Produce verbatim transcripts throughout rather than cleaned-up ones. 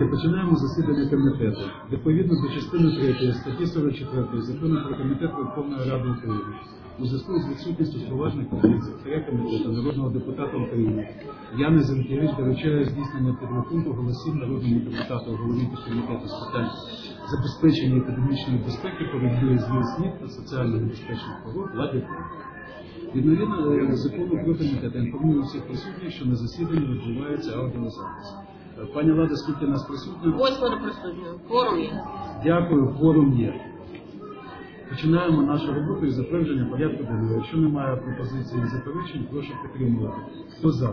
починаємо засідання комітету. Відповідно до частини третьої статті сорок четвертої Закону про комітет Верховної Ради України, у зв'язку з відсутністю поважних позицій секретаря комітету народного депутата України Яни Зінкевич доручає здійснення підрахунку голосів народному депутату голові комітету з питань забезпечення епідемічної безпеки, боротьби з ВІЛ-СНІД та соціально-небезпечних хвороб Лади. Відповідно закону про комітет інформує всіх присутніх, що на засіданні відбувається аудіозапис. Пані Лада, скільки нас присутньо? Восьмеро присутньо. Форум є. Дякую, форум є. Починаємо нашу роботу із затвердження порядку денного. Якщо немає пропозицій і заперечень, прошу підтримувати. Хто за?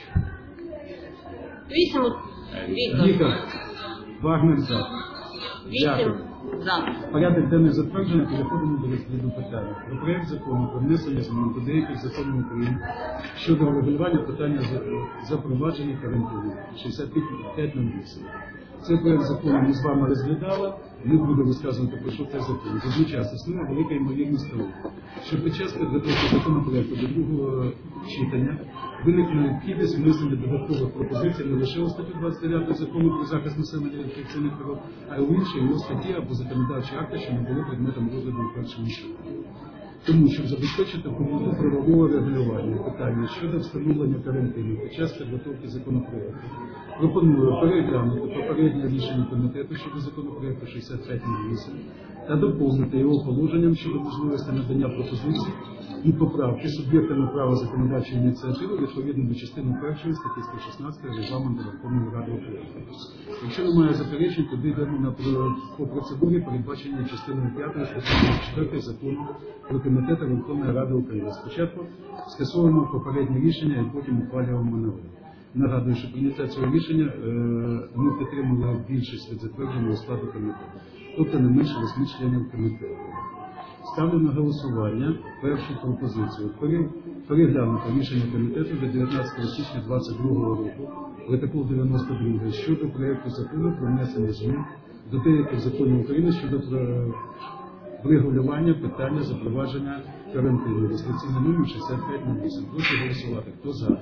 Вісім. Віктор. Віка. Вагнер за. Вісім. За. Порядок денний затверджений, переходимо до розгляду питання. Про проєкт закону про внесення змін до деяких законів України щодо регулювання питання запровадження карантину шістдесят п'ять нуль вісім. Цей проєкт закону ми з вами розглядали, не буду розказувати про що цей закон. Водночас існує велика ймовірність того, що під час підготовки законопроекту до другого читання виникне необхідність внесення додаткових пропозицій не лише у статті двадцять дев'ять закону про захист населення від інфекційних хвороб, а й у інші його статті або законодавчі акти, що не були предметом розгляду у першому читанні. Тому, щоб забезпечити поводу правового регулювання питання щодо встановлення карантину під час підготовки законопроекту, пропоную переглянути попереднє рішення комітету щодо законопроекту шістдесят п'ять нуль вісім та доповнити його положенням щодо можливості надання пропозицій і поправки суб'єктами права законодавчої ініціативи відповідно до частини першої статті сто шістнадцять Регламенту Верховної Ради України. Якщо немає заперечень, тоді йдемо на по процедурі, передбаченій частиною п'ятої статті четвертої Закону про комітети Верховної Ради України. Спочатку скасовуємо попереднє рішення і потім ухвалюємо нове. Нагадую, що прийняття цього рішення е, ми підтримали більшість від затвердженого складу комітету, тобто не менше восьми членів комітету. Ставлю на голосування першу пропозицію. Переглянути рішення комітету від дев'ятнадцятого січня двадцять другого року, протокол дев'яносто два, щодо проєкту закону про внесення змін до деяких законів України щодо врегулювання питання запровадження карантину. Реєстраційний номер шістдесят п'ять нуль вісім. Прошу голосувати. Хто за?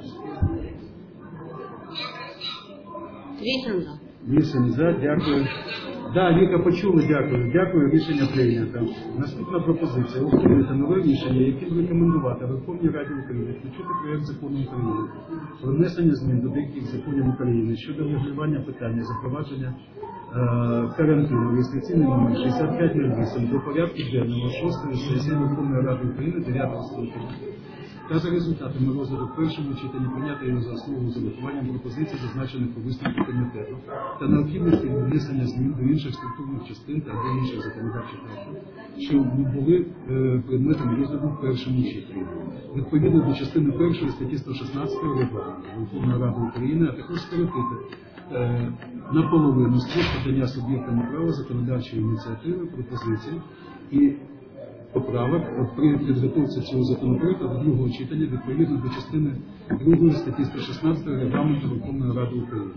Вісім за. Вісім за. Дякую. Да, Віка, почули, дякую. Дякую, рішення прийнято. Наступна пропозиція. Ухвалити нове рішення, яким рекомендувати Верховній Раді України включити проєкт закону України про внесення змін до деяких законів України щодо регулювання питання запровадження е, карантину. Реєстраційний номер шістдесят п'ять нуль вісім до порядку денного шостої сесії Верховної Ради України дев'ятого скликання. Та за результатами розгляду в першому читанні прийняти його за основу з урахуванням пропозицій, зазначених у висновку комітету, та необхідності внесення змін до інших структурних частин та до інших законодавчих актів, що були е, предметом розгляду в першому читанні. Відповідно до частини першої статті сто шістнадцять Регламенту Верховної Ради України, а також скоротити е, наполовину строк подання суб'єктами права законодавчої ініціативи, пропозицій і поправок при підготовці цього законопроекту до другого читання відповідно до частини другої статті сто шістнадцять Регламенту Верховної Ради України.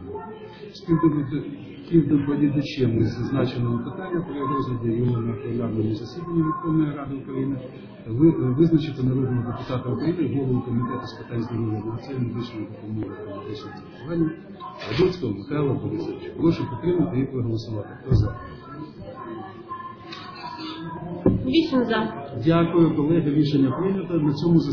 Співдоповідачем із зазначеного питання при розгляді його на пленарному засіданні Верховної Ради України визначити народного депутата України, голову комітету з питань здоров'я нації, медичної допомоги та медичного страхування Радуцького Михайла Борисовича. Прошу підтримати і проголосувати. Хто за? Вісім за. Дякую, колеги. Рішення прийнято. На цьому